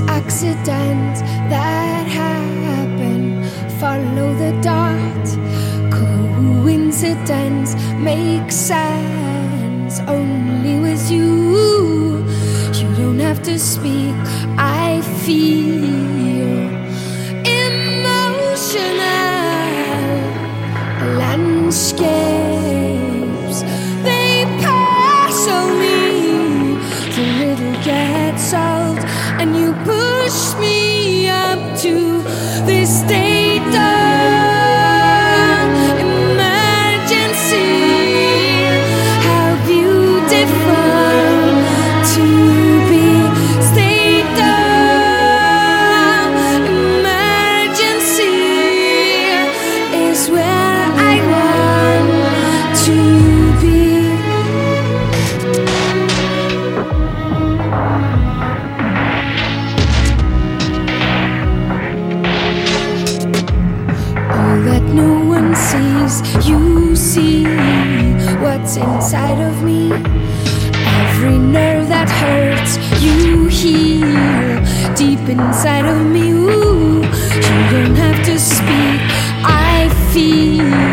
accident that happened. Follow the dot. Coincidence makes sense only with you. You don't have to speak. I feel emotional landscapes. They pass on me. The riddle gets solved, and you push me up to this state of emergency. How beautiful to be state of emergency is where I want to be. All that no one sees, you see what's inside of me. Every nerve that hurts, you heal deep inside of me. Ooh, you don't have to speak. I feel